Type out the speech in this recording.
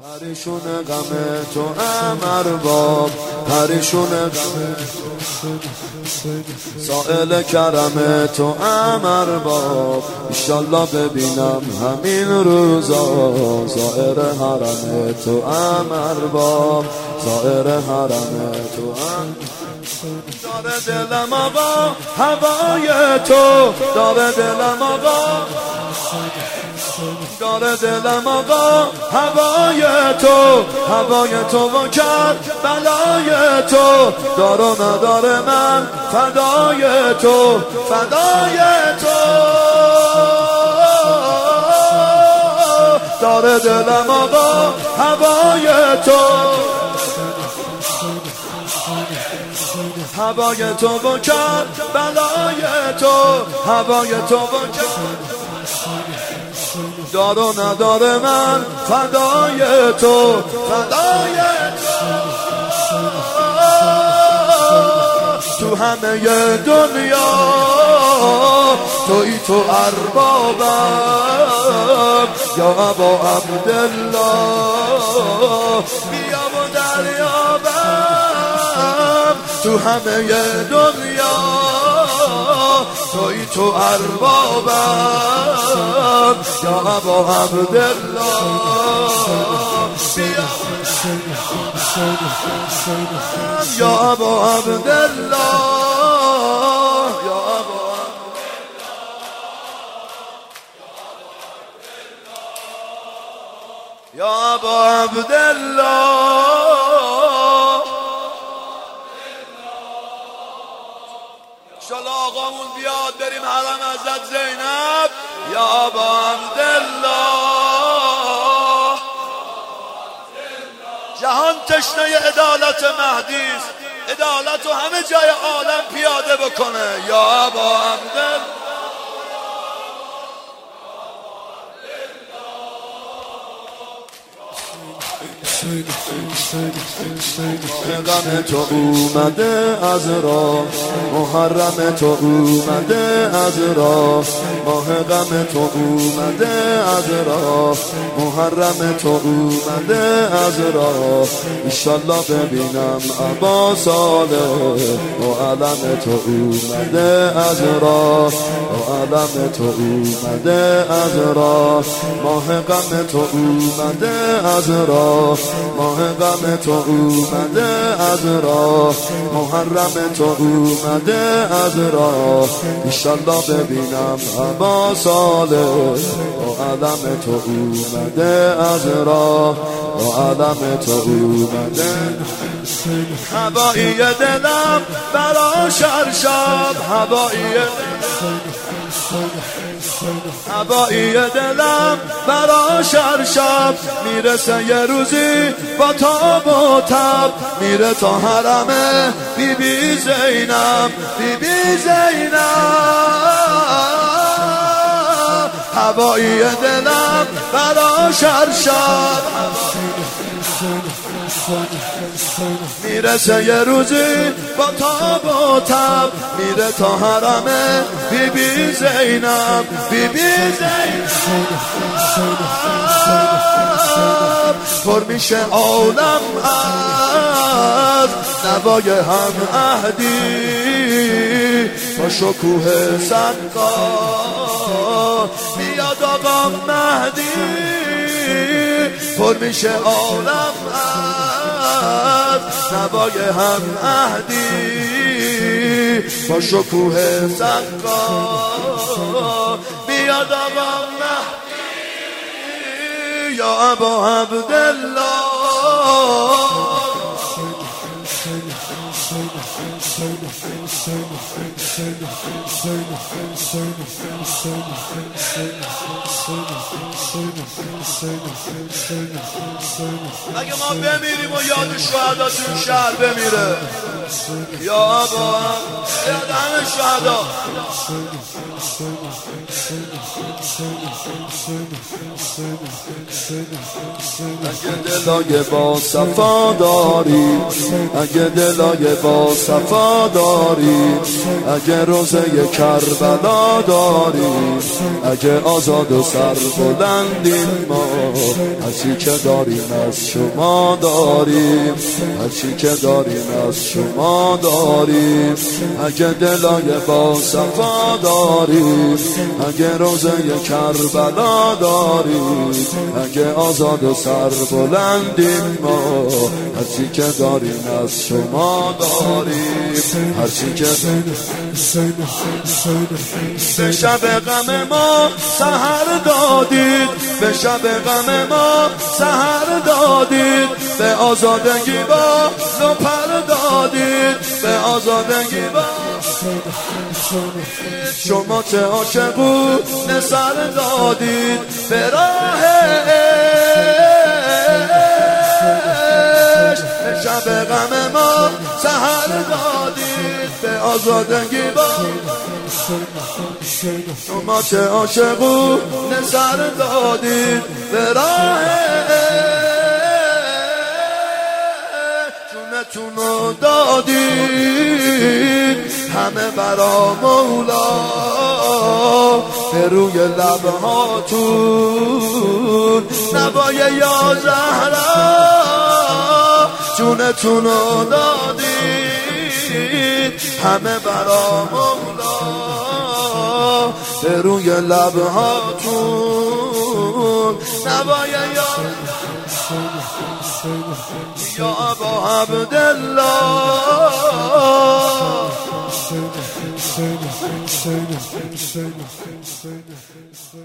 پریشون غم تو ارباب، پریشون غم سائل کرم تو ارباب. انشالله ببینم همین روزا زائر حرم تو ارباب، زائر حرم تو داره دلم آقا هوای تو، داره دلم آقا، داره دلم آقا هوای تو، هوای تو و کرد بلای تو. دار و نداره من فدای تو، فدای تو. داره دلم آقا هوای تو، هوای تو و کرد بلای تو، هوای تو و کرد. دار و نداره من فدای تو، فدای تو. همه دنیا توی تو اربابم یا ابا عبدالله. بیا و دریابم تو همه دنیا توی تو اربابم یا ابا عبدالله. یا ابا عبدالله، یا ابا یا ابا عبدالله. انشالله آقامون بیاد بریم حرم حضرت زینب. یا ابا عبدالله. جهان تشنه عدالت مهدی است، عدالت رو همه جای عالم پیاده بکنه. یا ابا عبدالله. غم تو اومده از راه، محرم تو اومده از راه. ماه غم تو اومده از راه، محرم تو اومده از راه. انشالله ببینم ابا صالح و علم تو اومده از راه، و علم تو اومده از راه. ماه غم تو اومده از راه، ماه غم تو اومده از راه. محرم تو اومده از راه. انشالله ببینم ابا صالح و علم تو اومده از راه، و علم تو اومده. هوایی دلم برا شرشب، هوایی دلم برا شرشب. میرسه یه روزی با تاب و تب، میره تا حرم بی بی زینب، بی بی زینب. هوایی دلم برا شرشب، میرسه یه روزی با تاب و تب، میره تا حرم بی بی زینب، بی بی زینب. پر میشه عالم از نوای هم عهدی، با شکوه سنگا میاد آقا مهدی. پر میشه عالم از نوای هم عهدی، با شکوه سنگا میاد آقا مهدی. یا ابا عبدالله. اگه ما بمیریم و یاد شهدا تو این شهر بمیره، یا ابا یاد همه شهدا. اگه دلای با صفا داری، اگه دلای با صفا داری، اگه روزه کربلا داریم، اگه آزاد و سربلندیم ما، هرچی که داریم از شما داریم، هرچی که داریم از شما داریم. اگه دلای با صفا داریم، اگه روزه کربلا داریم، اگه آزاد و سربلندیم ما، هرچی که داریم از شما داریم، هرچی که به شب غم ما سحر دادید، به شب غم ما سحر دادید، به آزادگی با لپر دادید، به آزادگی با شما چه عاشقون سر دادید، به راه عشق به شب غم ما سحر دادید، به آزادگی با شما چه عاشقون سر دادید، به راه جونتونو دادید همه برا مولا، به روی لبهاتون نوای یا زهرا، جونتونو دادید همه برا مولا، به روی لبهاتون نوای یا ابا عبدالله.